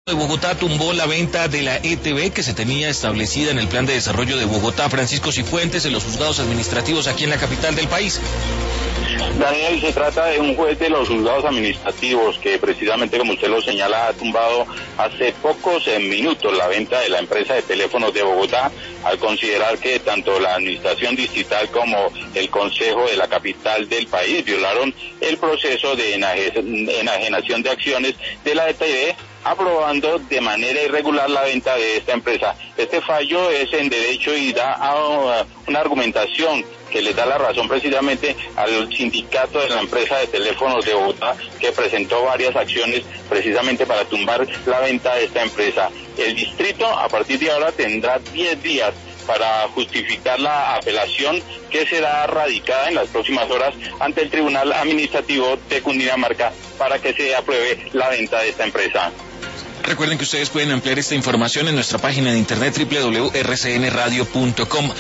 de Bogotá tumbó la venta de la ETB que se tenía establecida en el Plan de Desarrollo de Bogotá. Francisco Cifuentes, en los juzgados administrativos aquí en la capital del país. Daniel, se trata de un juez de los juzgados administrativos que precisamente, como usted lo señala, ha tumbado hace pocos minutos la venta de la empresa de teléfonos de Bogotá, al considerar que tanto la administración distrital como el consejo de la capital del país violaron el proceso de enajenación de acciones de la ETB, aprobando de manera irregular la venta de esta empresa. Este fallo es en derecho y da a una argumentación que le da la razón precisamente al sindicato de la empresa de teléfonos de Bogotá, que presentó varias acciones precisamente para tumbar la venta de esta empresa. El distrito a partir de ahora tendrá 10 días para justificar la apelación, que será radicada en las próximas horas ante el Tribunal Administrativo de Cundinamarca para que se apruebe la venta de esta empresa. Recuerden que ustedes pueden ampliar esta información en nuestra página de internet www.rcnradio.com.